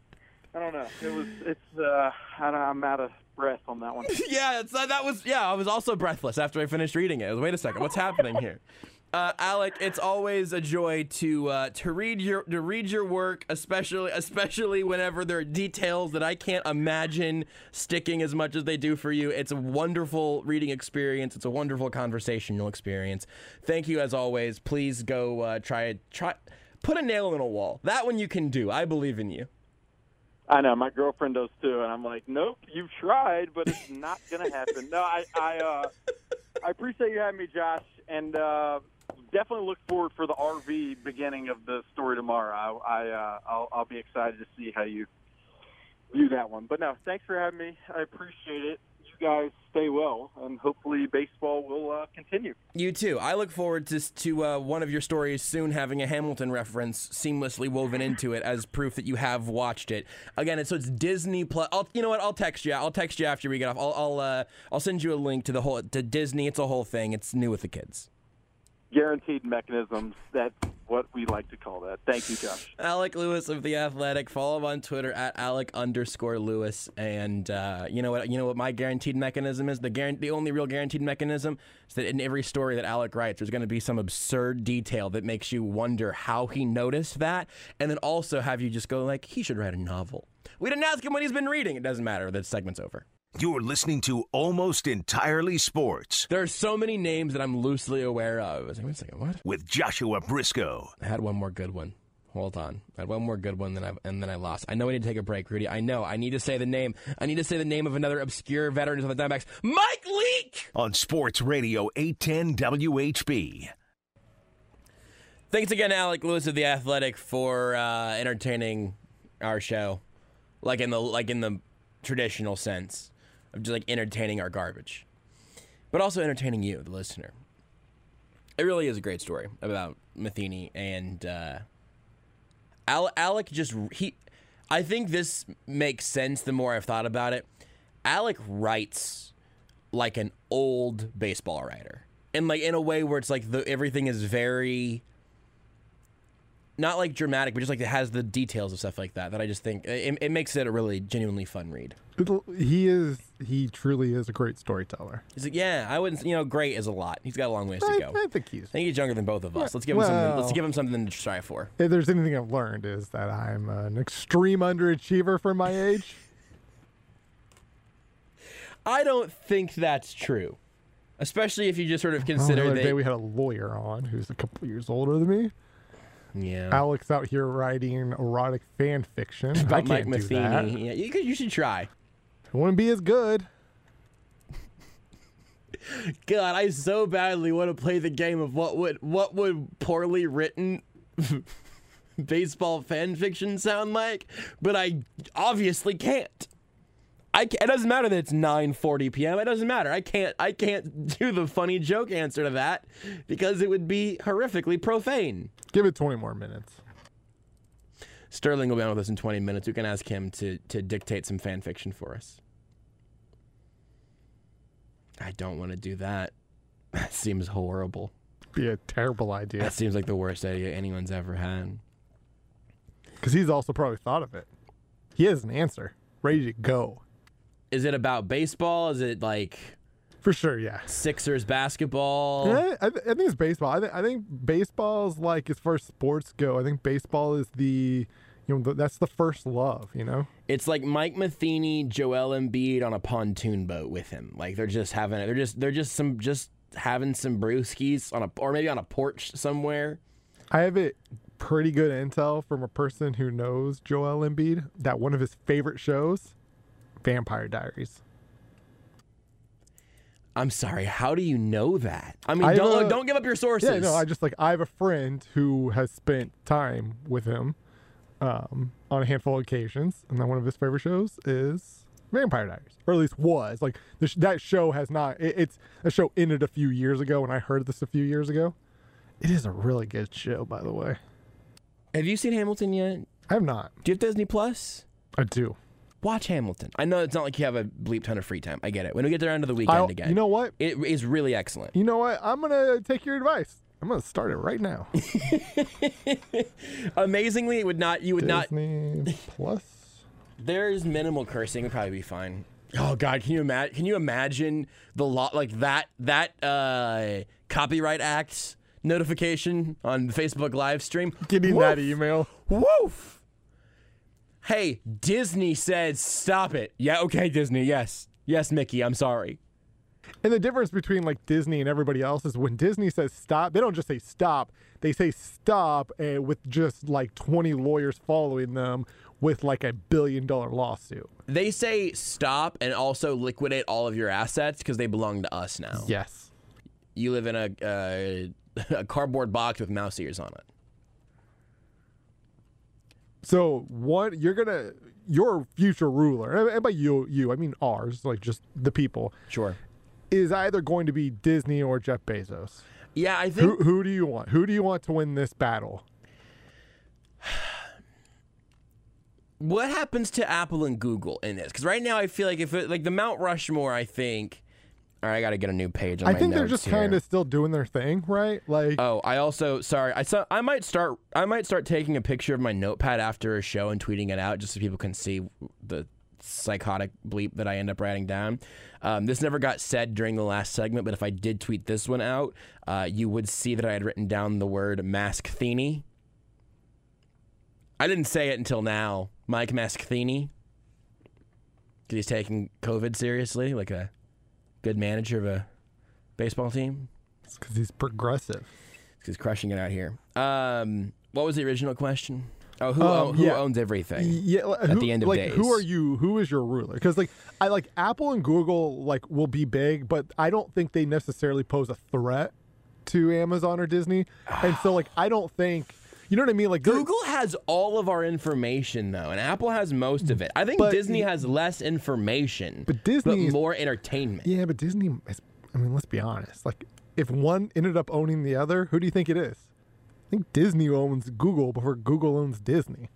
Speaker 3: I don't know. It was. It's. Uh, I don't, I'm out of breath on that one.
Speaker 4: Yeah, it's, uh, that was. Yeah, I was also breathless after I finished reading it. I was, Wait a second, what's happening here? Uh, Alec, it's always a joy to uh, to read your to read your work, especially especially whenever there are details that I can't imagine sticking as much as they do for you. It's a wonderful reading experience. It's a wonderful conversational experience. Thank you as always. Please go uh, try try put a nail in a wall. That one you can do. I believe in you.
Speaker 3: I know my girlfriend does too, and I'm like, nope, you've tried, but it's not gonna happen. No, I I, uh, I appreciate you having me, Josh, and. Uh, Definitely look forward for the R V beginning of the story tomorrow. I, I uh, I'll, I'll be excited to see how you view that one. But no, thanks for having me. I appreciate it. You guys stay well, and hopefully baseball will uh, continue.
Speaker 4: You too. I look forward to to uh, one of your stories soon having a Hamilton reference seamlessly woven into it as proof that you have watched it. Again, it's so it's Disney Plus. I'll, you know what? I'll text you. I'll text you after we get off. I'll I'll uh, I'll send you a link to the whole to Disney. It's a whole thing. It's new with the kids.
Speaker 3: Guaranteed mechanisms. That's what we like to call that. Thank you, Josh.
Speaker 4: Alec Lewis of The Athletic. Follow him on Twitter at Alec underscore Lewis. And uh, you know what? You know what my guaranteed mechanism is? The guarantee, the only real guaranteed mechanism is that in every story that Alec writes, there's going to be some absurd detail that makes you wonder how he noticed that, and then also have you just go like, he should write a novel. We didn't ask him what he's been reading. It doesn't matter. The segment's over.
Speaker 2: You're listening to Almost Entirely Sports
Speaker 4: There are so many names that I'm loosely aware of. I was like, wait a second, what?
Speaker 2: with Joshua Briscoe.
Speaker 4: I had one more good one. Hold on. I had one more good one, then I, and then I lost. I know I need to take a break, Rudy. I know. I need to say the name. I need to say the name of another obscure veteran of the Diamondbacks. Mike Leake!
Speaker 2: On Sports Radio eight ten W H B.
Speaker 4: Thanks again, Alec Lewis of The Athletic, for uh, entertaining our show. Like in the like in the traditional sense. Of just like entertaining our garbage, but also entertaining you, the listener. It really is a great story about Matheny and uh, Al- Alec. Just he, I think this makes sense the more I've thought about it. Alec writes like an old baseball writer, and like in a way where it's like the everything is very. Not like dramatic, but just like it has the details of stuff like that. That I just think it, it makes it a really genuinely fun read.
Speaker 5: He is, he truly is a great storyteller.
Speaker 4: He's like, yeah, I wouldn't, you know, great is a lot. He's got a long ways to
Speaker 5: I,
Speaker 4: go.
Speaker 5: I think he's.
Speaker 4: I think he's younger than both of us. Let's give him
Speaker 5: well,
Speaker 4: something. Let's give him something to strive for.
Speaker 5: If there's anything I've learned is that I'm an extreme underachiever for my age.
Speaker 4: I don't think that's true, especially if you just sort of consider
Speaker 5: oh, the other
Speaker 4: that.
Speaker 5: day we had a lawyer on who's a couple years older than me.
Speaker 4: Yeah.
Speaker 5: Alex out here writing erotic fan fiction. I
Speaker 4: About
Speaker 5: can't
Speaker 4: Mike
Speaker 5: do that.
Speaker 4: Matheny. Yeah, you could. You should try.
Speaker 5: It wouldn't be as good.
Speaker 4: God, I so badly want to play the game of what would what would poorly written baseball fan fiction sound like, but I obviously can't. I can't, it doesn't matter that it's nine forty p.m. It doesn't matter. I can't. I can't do the funny joke answer to that because it would be horrifically profane.
Speaker 5: Give it twenty more minutes.
Speaker 4: Sterling will be on with us in twenty minutes. We can ask him to to dictate some fan fiction for us. I don't want to do that. That seems horrible.
Speaker 5: Be a terrible idea.
Speaker 4: That seems like the worst idea anyone's ever had.
Speaker 5: Because he's also probably thought of it. He has an answer ready to go.
Speaker 4: Is it about baseball? Is it like
Speaker 5: For sure, yeah.
Speaker 4: Sixers basketball?
Speaker 5: Yeah, I, th- I think it's baseball. I, th- I think baseball is like, as far as sports go, I think baseball is the, you know, the, that's the first love, you know?
Speaker 4: It's like Mike Matheny, Joel Embiid on a pontoon boat with him. Like they're just having it. They're just they're just some just having some brewskis on a or maybe on a porch somewhere.
Speaker 5: I have it pretty good intel from a person who knows Joel Embiid that one of his favorite shows, Vampire Diaries.
Speaker 4: I'm sorry. How do you know that? I mean,
Speaker 5: I
Speaker 4: don't
Speaker 5: have
Speaker 4: look,
Speaker 5: a-
Speaker 4: don't give up your sources.
Speaker 5: Yeah, no, I just like I have a friend who has spent time with him um, on a handful of occasions, and then one of his favorite shows is Vampire Diaries, or at least was. Like the sh- that show has not. It, it's a show ended a few years ago, and I heard this a few years ago. It is a really good show, by the way.
Speaker 4: Have you seen Hamilton yet?
Speaker 5: I have not.
Speaker 4: Do you have Disney Plus?
Speaker 5: I do.
Speaker 4: Watch Hamilton. I know it's not like you have a bleep ton of free time. I get it. When we get around to the weekend
Speaker 5: I'll-
Speaker 4: again,
Speaker 5: You know what?
Speaker 4: it is really excellent.
Speaker 5: You know what? I'm gonna take your advice. I'm gonna start it right now.
Speaker 4: Amazingly, it would not. You would not.
Speaker 5: Disney Plus.
Speaker 4: There's minimal cursing. It'd probably be fine. Oh God, can you imagine? Can you imagine the lot like that? That uh, Copyright Act notification on the Facebook live stream.
Speaker 5: Getting that email.
Speaker 4: Woof. Hey, Disney said stop it. Yeah, okay, Disney. Yes, yes, Mickey. I'm sorry.
Speaker 5: And the difference between like Disney and everybody else is when Disney says stop, they don't just say stop. They say stop uh, with just like twenty lawyers following them with like a billion dollar lawsuit.
Speaker 4: They say stop and also liquidate all of your assets because they belong to us now.
Speaker 5: Yes.
Speaker 4: You live in a uh, a cardboard box with mouse ears on it.
Speaker 5: So what you're gonna your future ruler, and by you, you I mean ours, like just the people,
Speaker 4: Sure.
Speaker 5: is either going to be Disney or Jeff Bezos.
Speaker 4: Yeah, I think.
Speaker 5: Who who do you want? Who do you want to win this battle?
Speaker 4: What happens to Apple and Google in this? Because right now I feel like if it, like the Mount Rushmore, I think. All right, I got to get a new page on
Speaker 5: I
Speaker 4: my
Speaker 5: think they're
Speaker 4: notes
Speaker 5: just kind
Speaker 4: here.
Speaker 5: of still doing their thing, right? Like
Speaker 4: Oh, I also sorry. I saw. I might start. I might start taking a picture of my notepad after a show and tweeting it out, just so people can see the psychotic bleep that I end up writing down. Um, this never got said during the last segment, but if I did tweet this one out, uh, you would see that I had written down the word Masktheny. I didn't say it until now, Mike Masktheny, because he's taking COVID seriously, like a good manager of a baseball team.
Speaker 5: it's because he's progressive.
Speaker 4: He's crushing it out here. Um, what was the original question? Oh, who,
Speaker 5: Um,
Speaker 4: own- who
Speaker 5: yeah.
Speaker 4: owns everything?
Speaker 5: Yeah, like,
Speaker 4: at
Speaker 5: who,
Speaker 4: the end of
Speaker 5: like,
Speaker 4: days.
Speaker 5: who are you? Who is your ruler? Because like I like Apple and Google like will be big, but I don't think they necessarily pose a threat to Amazon or Disney. And so like I don't think you know what I mean. Like they're-
Speaker 4: Google has all of our information, though, and Apple has most of it. I think
Speaker 5: But-
Speaker 4: Disney has less information,
Speaker 5: But Disney is-
Speaker 4: more entertainment.
Speaker 5: Yeah, but Disney is. I mean, let's be honest. Like if one ended up owning the other, who do you think it is? I think Disney owns Google before Google owns Disney.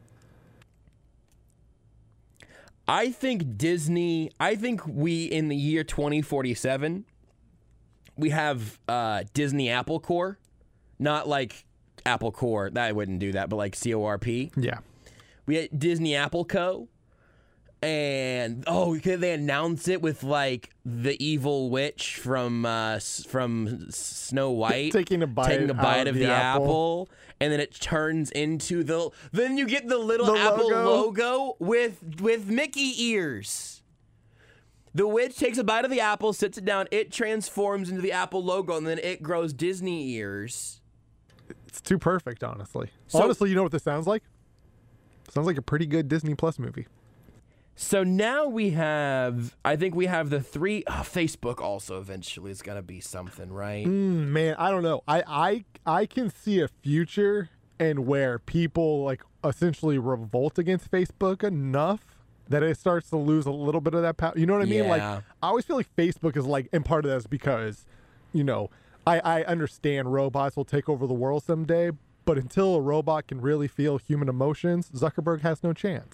Speaker 4: I think Disney, I think we, in the year twenty forty-seven, we have uh, Disney Apple Core, not like Apple Core, that I wouldn't do that, but like C O R P.
Speaker 5: Yeah.
Speaker 4: We had Disney Apple Co. And oh, could they announce it with like the evil witch from uh, s- from Snow White
Speaker 5: Taking a bite
Speaker 4: taking a
Speaker 5: out
Speaker 4: bite
Speaker 5: of
Speaker 4: of
Speaker 5: the
Speaker 4: the,
Speaker 5: apple.
Speaker 4: apple. And then it turns into the then you get the little
Speaker 5: The
Speaker 4: Apple
Speaker 5: logo.
Speaker 4: logo with with Mickey ears. The witch takes a bite of the apple, sits it down, it transforms into the Apple logo, and then it grows Disney ears.
Speaker 5: it's too perfect, honestly.
Speaker 4: So-
Speaker 5: honestly, you know what this sounds like? Sounds like a pretty good Disney Plus movie.
Speaker 4: So now we have, I think we have the three. Oh, Facebook also eventually is going to be something, right?
Speaker 5: Mm, man, I don't know. I, I I can see a future and where people like essentially revolt against Facebook enough that it starts to lose a little bit of that power. You know what I mean? Like,
Speaker 4: Yeah.
Speaker 5: I always feel like Facebook is like, and part of that is because, you know, I, I understand robots will take over the world someday, but until a robot can really feel human emotions, Zuckerberg has no chance.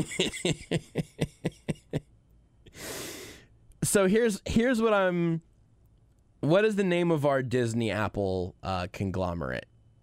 Speaker 4: So here's here's what I'm. What is the name of our Disney Apple uh, conglomerate?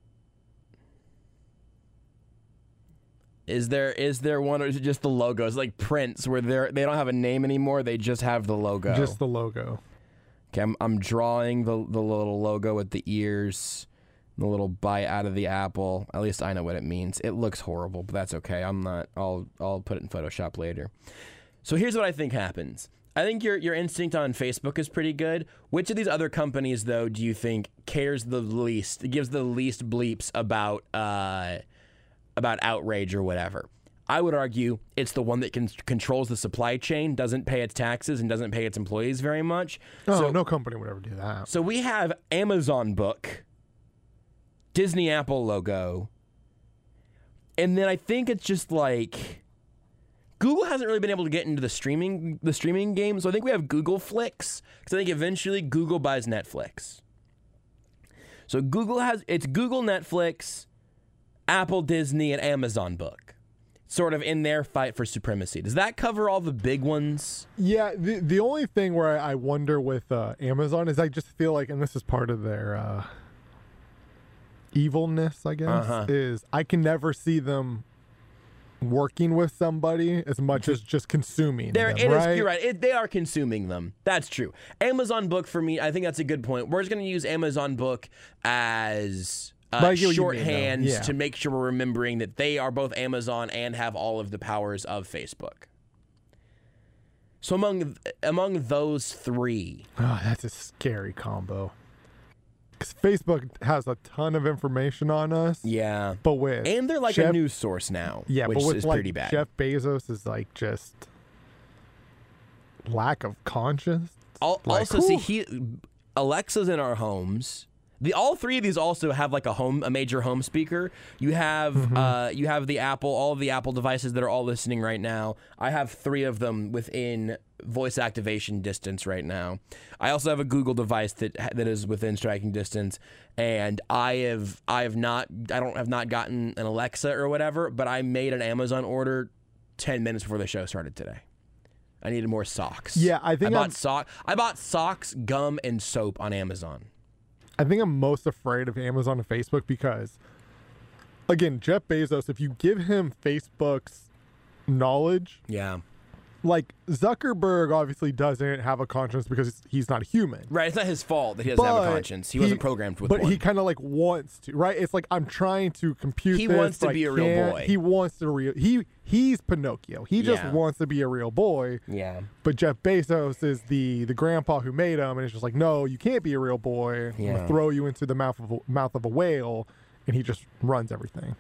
Speaker 4: Is there is there one or is it just the logo? It's like Prince, where they they don't have a name anymore. They just have the logo.
Speaker 5: Just the logo.
Speaker 4: Okay, I'm, I'm drawing the the little logo with the ears, the little bite out of the apple. At least I know what it means. It looks horrible, but that's okay. I'm not. I'll I'll put it in Photoshop later. So here's what I think happens. I think your your instinct on Facebook is pretty good. Which of these other companies, though, do you think cares the least? It gives the least bleeps about uh, about outrage or whatever. I would argue it's the one that can, controls the supply chain, doesn't pay its taxes, and doesn't pay its employees very much.
Speaker 5: Oh,
Speaker 4: so,
Speaker 5: no company would ever do that.
Speaker 4: So we have Amazon Book, Disney Apple logo, and then I think it's just like Google hasn't really been able to get into the streaming the streaming game, so I think we have Google Flix, because I think eventually Google buys Netflix. So Google has it's Google, Netflix, Apple, Disney, and Amazon Book, sort of in their fight for supremacy. Does that cover all the big ones?
Speaker 5: Yeah, the the only thing where I wonder with uh, Amazon is I just feel like, and this is part of their uh, evilness, I guess,
Speaker 4: Uh-huh.
Speaker 5: is I can never see them working with somebody as much as just consuming
Speaker 4: There,
Speaker 5: them,
Speaker 4: it is,
Speaker 5: right?
Speaker 4: you're right. It, they are consuming them. That's true. Amazon Book, for me, I think that's a good point. We're just going to use Amazon Book as
Speaker 5: But
Speaker 4: uh,
Speaker 5: I get what you mean, though.
Speaker 4: shorthands
Speaker 5: Yeah.
Speaker 4: to make sure we're remembering that they are both Amazon and have all of the powers of Facebook. So among among those three,
Speaker 5: Oh, that's a scary combo. Because Facebook has a ton of information on us,
Speaker 4: yeah,
Speaker 5: but with
Speaker 4: and they're like
Speaker 5: Jeff,
Speaker 4: a news source now,
Speaker 5: yeah,
Speaker 4: which
Speaker 5: but with
Speaker 4: is
Speaker 5: like
Speaker 4: pretty bad.
Speaker 5: Jeff Bezos is like just lack of conscience.
Speaker 4: Al-
Speaker 5: like,
Speaker 4: also, see,
Speaker 5: whew.
Speaker 4: he Alexa's in our homes. The all three of these also have like a home, a major home speaker. You have,
Speaker 5: Mm-hmm.
Speaker 4: uh, you have the Apple, all of the Apple devices that are all listening right now. I have three of them within voice activation distance right now. I also have a Google device that that is within striking distance, and I have, I have not, I don't have not gotten an Alexa or whatever, but I made an Amazon order ten minutes before the show started today. I needed more socks.
Speaker 5: Yeah, I think
Speaker 4: I
Speaker 5: I'm-
Speaker 4: bought sock. I bought socks, gum, and soap on Amazon.
Speaker 5: I think I'm most afraid of Amazon and Facebook because, again, Jeff Bezos, if you give him Facebook's knowledge,
Speaker 4: Yeah.
Speaker 5: like Zuckerberg obviously doesn't have a conscience because he's not human.
Speaker 4: Right. It's not his fault that he doesn't have a
Speaker 5: But
Speaker 4: conscience. He, wasn't programmed with
Speaker 5: but
Speaker 4: one.
Speaker 5: he kind of like wants to, right? It's like I'm trying to compute.
Speaker 4: He
Speaker 5: this,
Speaker 4: wants to
Speaker 5: but I
Speaker 4: be a real
Speaker 5: can't.
Speaker 4: boy.
Speaker 5: He wants to real. He he's Pinocchio. He just
Speaker 4: Yeah.
Speaker 5: wants to be a real boy.
Speaker 4: yeah.
Speaker 5: But Jeff Bezos is the the grandpa who made him, and it's just like, no, you can't be a real boy. I'm
Speaker 4: Yeah.
Speaker 5: gonna throw you into the mouth of a, mouth of a whale, and he just runs everything.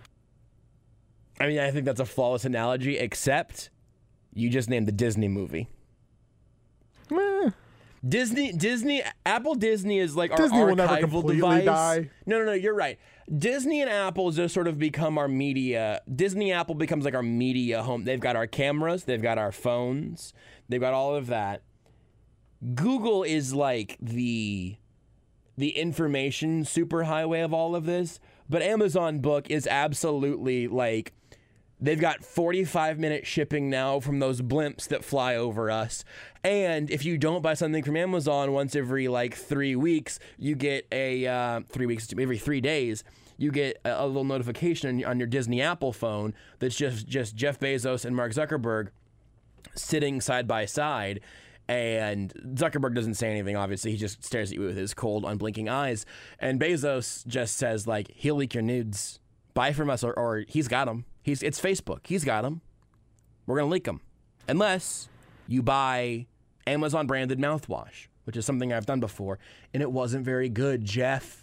Speaker 4: I mean, I think that's a flawless analogy, except you just named the Disney movie.
Speaker 5: Meh.
Speaker 4: Disney, Disney, Apple Disney is like our
Speaker 5: Disney will never
Speaker 4: archival
Speaker 5: completely
Speaker 4: device.
Speaker 5: die.
Speaker 4: No, no, no, you're right. Disney and Apple just sort of become our media. Disney Apple becomes like our media home. They've got our cameras, they've got our phones, they've got all of that. Google is like the the information superhighway of all of this, but Amazon Book is absolutely like they've got forty-five minute shipping now from those blimps that fly over us. And if you don't buy something from Amazon once every like three weeks, you get a uh, three weeks, every three days, you get a, a little notification on your, on your Disney Apple phone that's just, just Jeff Bezos and Mark Zuckerberg sitting side by side. And Zuckerberg doesn't say anything, obviously. He just stares at you with his cold, unblinking eyes. And Bezos just says, like, he'll leak your nudes. Buy from us, or, or he's got them. He's, it's Facebook. He's got them. We're going to leak them. Unless you buy Amazon-branded mouthwash, which is something I've done before. And it wasn't very good, Jeff.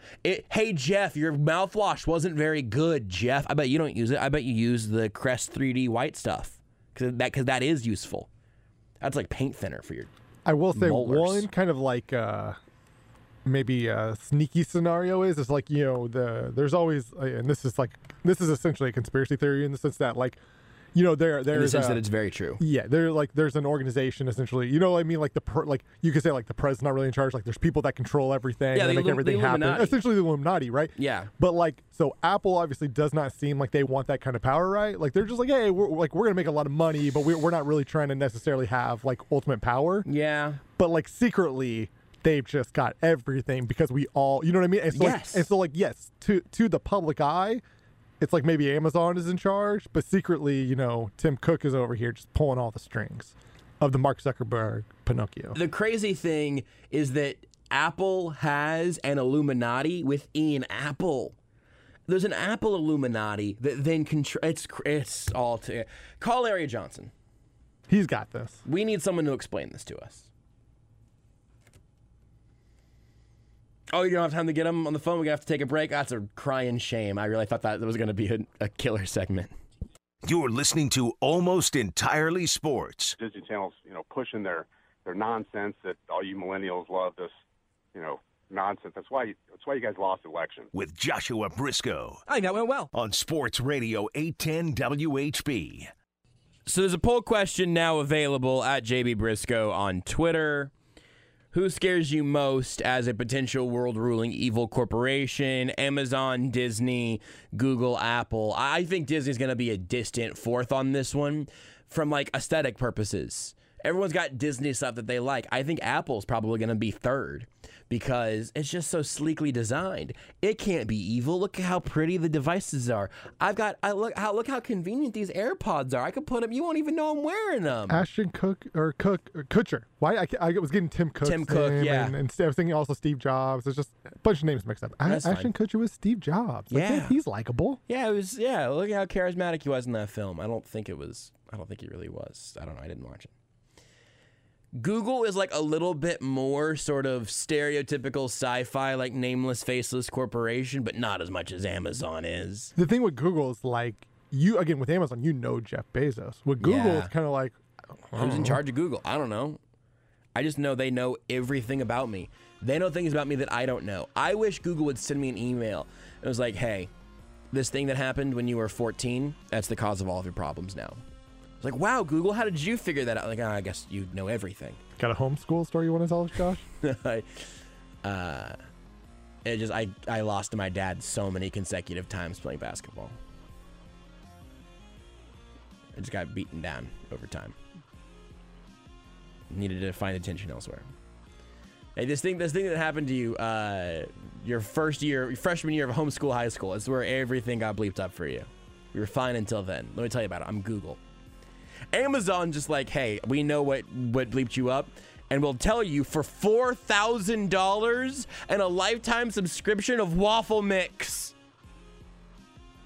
Speaker 4: It, hey, Jeff, your mouthwash wasn't very good, Jeff. I bet you don't use it. I bet you use the Crest three D white stuff because that, cause that is useful. That's like paint thinner for your
Speaker 5: I will say
Speaker 4: molars.
Speaker 5: one kind of like uh, maybe a sneaky scenario is is like, you know, the there's always, and this is like this is essentially a conspiracy theory in the sense that like, you know, there there's
Speaker 4: in the sense
Speaker 5: a,
Speaker 4: that it's very true.
Speaker 5: Yeah, there like there's an organization essentially. You know what I mean? Like the per, like you could say like the president's not really in charge. Like there's people that control everything
Speaker 4: Yeah,
Speaker 5: and
Speaker 4: the
Speaker 5: make
Speaker 4: Illum-
Speaker 5: everything
Speaker 4: the
Speaker 5: happen.
Speaker 4: Illuminati.
Speaker 5: Essentially the Illuminati, right?
Speaker 4: Yeah.
Speaker 5: But like, so Apple obviously does not seem like they want that kind of power, right? Like they're just like, hey, we're like we're gonna make a lot of money, but we're we're not really trying to necessarily have like ultimate power.
Speaker 4: Yeah.
Speaker 5: But like secretly, they've just got everything because we all, you know what I mean? And so,
Speaker 4: Yes.
Speaker 5: like, and so like, yes, to to the public eye, it's like maybe Amazon is in charge, but secretly, you know, Tim Cook is over here just pulling all the strings of the Mark Zuckerberg Pinocchio.
Speaker 4: The crazy thing is that Apple has an Illuminati within Apple. There's an Apple Illuminati that then control. It's it's all to call Larry Johnson.
Speaker 5: He's got this.
Speaker 4: We need someone to explain this to us. Oh, you don't have time to get him on the phone? We're going to have to take a break? That's a crying shame. I really thought that was going to be a, a killer segment.
Speaker 2: You're listening to Almost Entirely Sports.
Speaker 6: Disney Channel's, you know, pushing their, their nonsense that all you millennials love this, you know, nonsense. That's why that's why you guys lost the election.
Speaker 2: With Joshua Briscoe.
Speaker 4: I think that went well.
Speaker 2: On Sports Radio eight ten W H B.
Speaker 4: So there's a poll question now available at J B Briscoe on Twitter. Who scares you most as a potential world-ruling evil corporation? Amazon, Disney, Google, Apple. I think Disney's going to be a distant fourth on this one from, like, aesthetic purposes. Everyone's got Disney stuff that they like. I think Apple's probably going to be third because it's just so sleekly designed. It can't be evil. Look at how pretty the devices are. I've got, I look how look how convenient these AirPods are. I could put them. You won't even know I'm wearing them.
Speaker 5: Ashton Cook or Cook or Kutcher. Why I, I was getting Tim Cook.
Speaker 4: Tim Cook, yeah.
Speaker 5: And, and I was thinking also Steve Jobs. There's just a bunch of names mixed up.
Speaker 4: That's
Speaker 5: Ashton
Speaker 4: fine.
Speaker 5: Kutcher was Steve Jobs. Like,
Speaker 4: Yeah.
Speaker 5: he's likable.
Speaker 4: Yeah, it was. Yeah, look at how charismatic he was in that film. I don't think it was. I don't think he really was. I don't know. I didn't watch it. Google is like a little bit more sort of stereotypical sci-fi, like nameless, faceless corporation, but not as much as Amazon is.
Speaker 5: The thing with Google is like you again with Amazon, you know Jeff Bezos. With Google,
Speaker 4: Yeah.
Speaker 5: it's kind of like
Speaker 4: Who's in charge of Google? I don't know. I just know they know everything about me. They know things about me that I don't know. I wish Google would send me an email. It was like, hey, this thing that happened when you were fourteen, that's the cause of all of your problems now. It's like, wow, Google, how did you figure that out? Like, oh, I guess you know everything.
Speaker 5: Got a homeschool story you want to tell us, Josh?
Speaker 4: I, uh, it just I, I lost to my dad so many consecutive times playing basketball. I just got beaten down over time. Needed to find attention elsewhere. Hey, this thing, this thing that happened to you, uh, your first year, your freshman year of homeschool high school, is where everything got bleeped up for you. We were fine until then. Let me tell you about it. I'm Google. Amazon just like, hey, we know what, what bleeped you up, and we'll tell you for four thousand dollars and a lifetime subscription of Waffle Mix.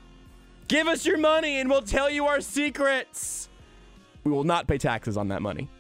Speaker 4: Give us your money and we'll tell you our secrets. We will not pay taxes on that money.